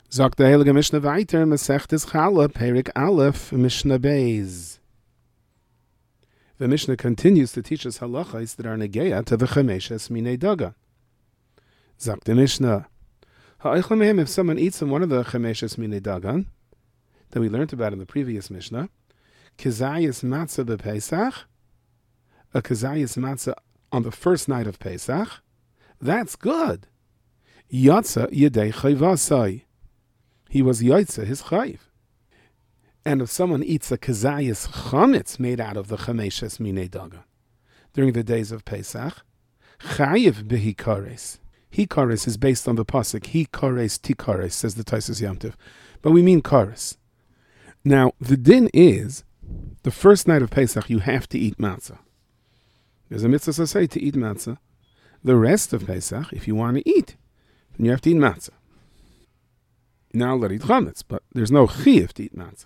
Sagt der Heilige Mishnah weiter, Masechtes Challah, Perik Aleph, Mishnah Beis. The Mishnah continues to teach us halachas that are negeya to the chameshes minei dagan. Sagt the Mishnah, ha'oichle mehem, if someone eats from one of the chameshes minei dagan, that we learned about in the previous Mishnah, kizayis matzah b'Pesach, a kizayis matzah on the first night of Pesach, that's good. Yatsa yedei chayvasai. He was yaitza, his chayv. And if someone eats a kazayas chametz made out of the chameshes minei dagan during the days of Pesach, chayiv behikares. Hikares is based on the pasuk hikares tikares, says the Taisus Yamtiv, but we mean kares. Now the din is the first night of Pesach you have to eat matzah. There's a mitzvah say to eat matzah. The rest of Pesach, if you want to eat, then you have to eat matzah. Now let eat chametz, but there's no chiyuv to eat matzah.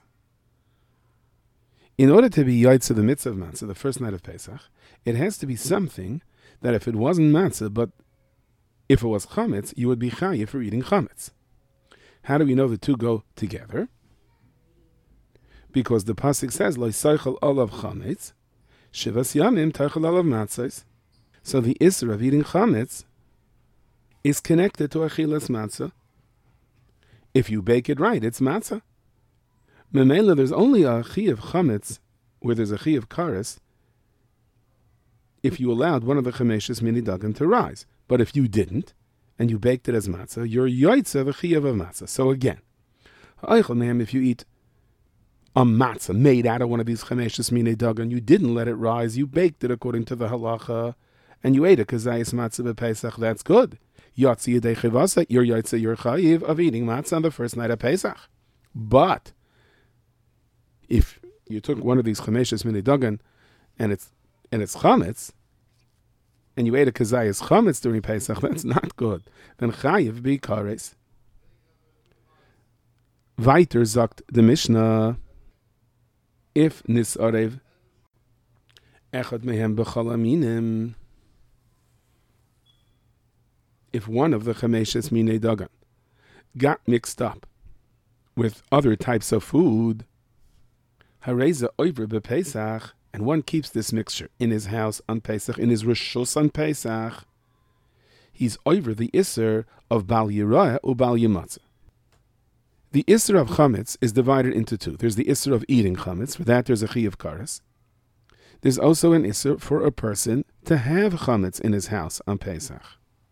In order to be yaitza the mitzvah of matzah, the first night of Pesach, it has to be something that if it wasn't matzah, but if it was chametz, you would be chayiv for eating chametz. How do we know the two go together? Because the pasuk says, Lo yisaychel olav chametz, shivas yamim taychel olav matzahs. So the isra of eating chametz is connected to achilas matzah. If you bake it right, it's matzah. Memela, there's only a chi of chametz where there's a chi of kares if you allowed one of the chameshes mini dagan to rise. But if you didn't, and you baked it as matzah, you're yoitza the chi of a matzah. So again, if you eat a matzah made out of one of these chameshes mini dagan, you didn't let it rise, you baked it according to the halacha, and you ate it kazayis matzah b'Pesach, that's good. Yotzi yedei chivasa, you're yoitza, you're chayiv of eating matzah on the first night of Pesach. But if you took one of these chameshes mini dagan and it's chametz, and you ate a kazayas chametz during Pesach, that's not good. Then chayiv be kares. Weiter sagt the Mishnah, if nisarev echad mehem b'chol aminim, if one of the chameshes minei dagan got mixed up with other types of food, hareza oiver b'Pesach, and one keeps this mixture in his house on Pesach, in his rishus on Pesach, he's over the isser of bal yirah or bal yimatzah. The isser of chametz is divided into two. There's the isser of eating chametz. For that, there's a chi of kares. There's also an isser for a person to have chametz in his house on Pesach.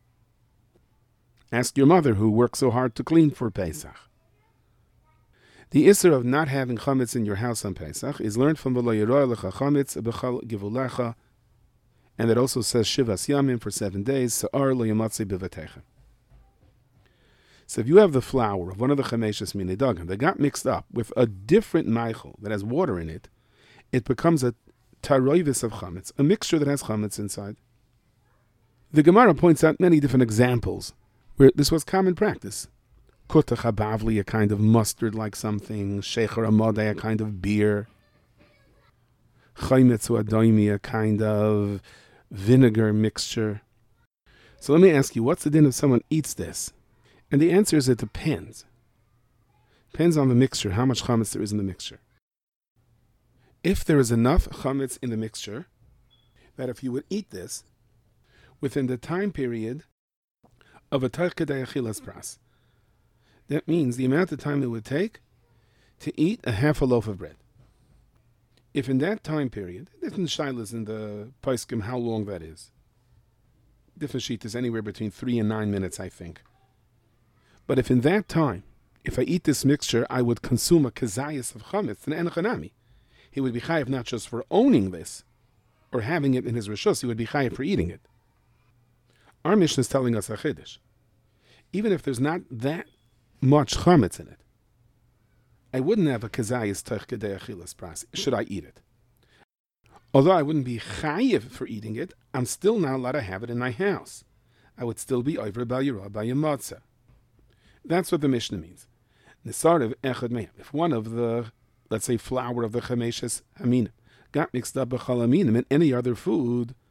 Ask your mother who works so hard to clean for Pesach. The isser of not having chametz in your house on Pesach is learned from v'lo yirah lecha chametz b'chal givulecha, and it also says shivas yamim for 7 days, sa'ar lo yamatzei b'vatecha. So if you have the flour of one of the chameshes minei dagan that got mixed up with a different meichel that has water in it, it becomes a taroivis of chametz, a mixture that has chametz inside. The Gemara points out many different examples where this was common practice. Kutach habavli, a kind of mustard-like something. Shecher amadei, a kind of beer. Chaymetzu adoimi, a kind of vinegar mixture. So let me ask you, what's the din if someone eats this? And the answer is it depends. Depends on the mixture, how much chametz there is in the mixture. If there is enough chametz in the mixture, that if you would eat this within the time period of a tach kedei achilas pras, that means the amount of time it would take to eat a half a loaf of bread. If in that time period, different shilas in the Paiskim how long that is. Different sheet is anywhere between 3 and 9 minutes, I think. But if in that time, if I eat this mixture, I would consume a kazayas of chametz, an enochanami. He would be chayiv not just for owning this, or having it in his rishus, he would be chayiv for eating it. Our Mishnah is telling us a chiddush. Even if there's not that much chametz in it, I wouldn't have a kazayas tach kedei achilas pras. Should I eat it? Although I wouldn't be chayiv for eating it, I'm still not allowed to have it in my house. I would still be over bal yirah by a matzah. That's what the Mishnah means. Nisarev echad mehem. If one of the, let's say, flour of the chameshes aminim got mixed up b'chol aminim in any other food,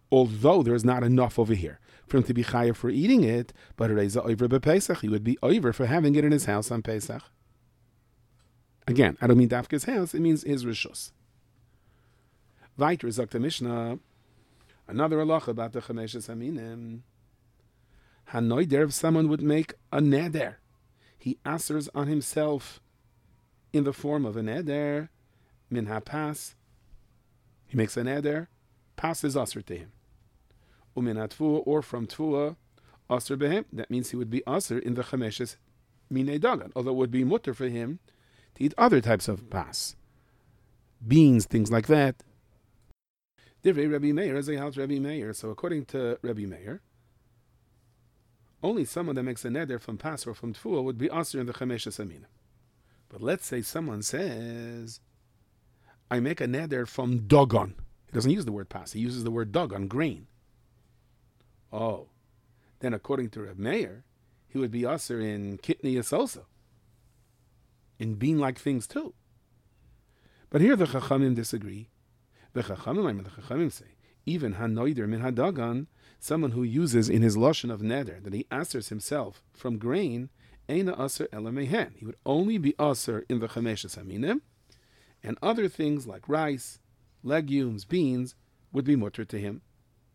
although there's not enough over here for him to be chayav for eating it, but Reza Oiver bePesach, he would be Oiver for having it in his house on Pesach. Again, I don't mean Dafka's house, it means his Rishus. Weiter sagt the Mishnah, another halacha about the Chameshes Haminim. Hanoider, if someone would make a neder, he asers on himself in the form of a neder, min hapas, he makes a neder, pas is aser to him. Umin hatvua, or from tvua, aser behem, that means he would be aser in the Chameshes Minei Dagan, although it would be mutter for him to eat other types of pas, beans, things like that. Divrei Rabbi Meir, as I held Rabbi Meir. So according to Rabbi Meir, only someone that makes a neder from pas or from tfuah would be aser in the Chameshes Haminim. But let's say someone says, I make a neder from dogon. He doesn't use the word pas, he uses the word dogon, grain. Oh, then according to Rabbi Meir, he would be aser in kitniyas also, in bean-like things too. But here the Chachamim disagree. The Chachamim say, even hanoider min hadagan, someone who uses in his lashon of neder that he asers himself from grain, eina aser ela mehen. He would only be aser in the Chameshes Haminim, and other things like rice, legumes, beans would be mutter to him.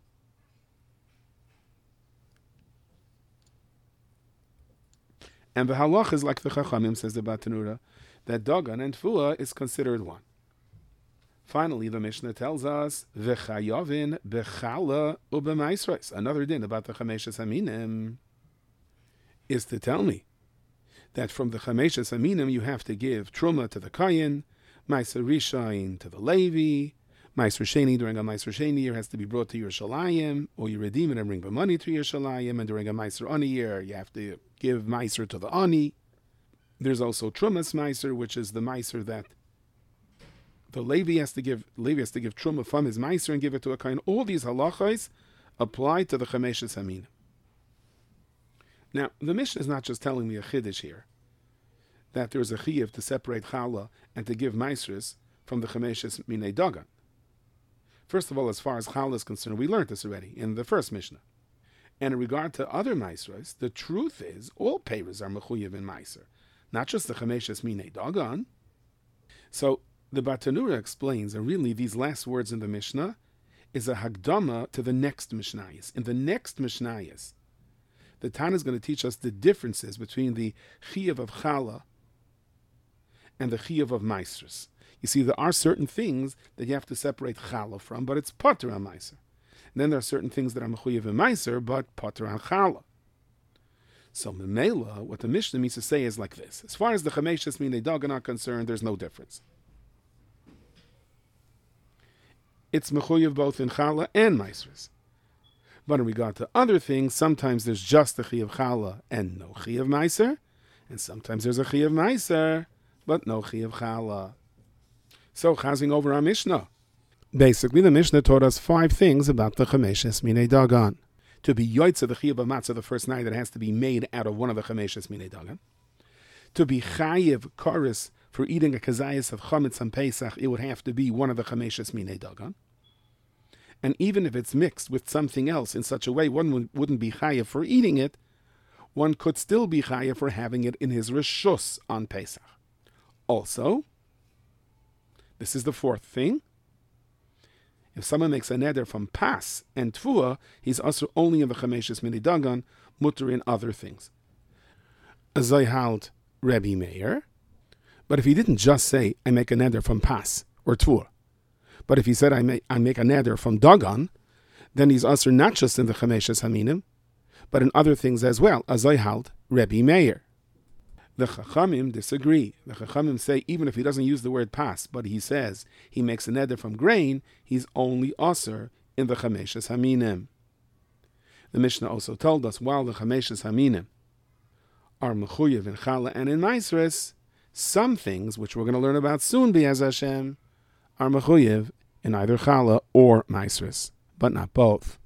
And the halach is like the Chachamim, says the Batanura, that dagan and tfuah is considered one. Finally, the Mishnah tells us, V'chayovin b'chala u'b'maisros. Another din about the Chameshes Haminim is to tell me that from the Chameshes Haminim you have to give truma to the Kayin, Meiser Rishain to the Levi, Meiser Sheni during a Meiser Sheni year has to be brought to Yerushalayim, or you redeem it and bring the money to Yerushalayim, and during a Meiser Ani year you have to give Meiser to the Ani. There's also Trumas Meiser, which is the Meiser that the Levi has to give truma from his meiser and give it to a kain. All these halachos apply to the Chameshes Haminim. Now, the Mishnah is not just telling me a chiddush here, that there's a chiyuv to separate challah and to give meisers from the Chameshes Minei Dagan. First of all, as far as challah is concerned, we learned this already in the first Mishnah. And in regard to other meisers, the truth is all peiros are mechuyev in meiser, not just the Chameshes Minei Dagan. So the Batanura explains, and really these last words in the Mishnah is a hagdama to the next Mishnayos. In the next Mishnayos, the Tana is going to teach us the differences between the chiyuv of challah and the chiyuv of meisers. You see, there are certain things that you have to separate challah from, but it's potter on meiser. And then there are certain things that are mechuyev in meiser, but potter on challah. So memela, what the Mishnah means to say is like this: as far as the Chameshes Minei Dagan are concerned, there's no difference. It's mechuyev both in challah and meisers. But in regard to other things, sometimes there's just a chiyuv challah and no chiyuv meiser, and sometimes there's a chiyuv meiser but no chiyuv challah. So, chazing over our Mishnah. Basically, the Mishnah taught us 5 things about the Chameshes Minei Dagan. To be yoitza the chiyuv of matzah the first night, it has to be made out of one of the Chameshes Minei Dagan. To be chayiv koris for eating a kazayas of chametz on Pesach, it would have to be one of the Chameshes Minei Dagan. And even if it's mixed with something else in such a way, one wouldn't be chayiv for eating it, one could still be chayiv for having it in his reshus on Pesach. Also, this is the 4th thing, if someone makes a neder from pas and tfuah, he's also only in the Chameshes Minei Dagan, mutter in other things. Azay halt Rabbi Meir. But if he didn't just say, I make a neder from pas or tfuah, but if he said, I make a neder from dagan, then he's also not just in the Chameshes Haminim, but in other things as well, Azay halt Rabbi Meir. The Chachamim disagree. The Chachamim say even if he doesn't use the word pas, but he says he makes a neder from grain, he's only aser in the Chameshes Haminim. The Mishnah also told us while the Chameshes Haminim are mechuyev in challah and in meisres, some things, which we're going to learn about soon, B'ez Hashem, are mechuyev in either challah or meisres, but not both.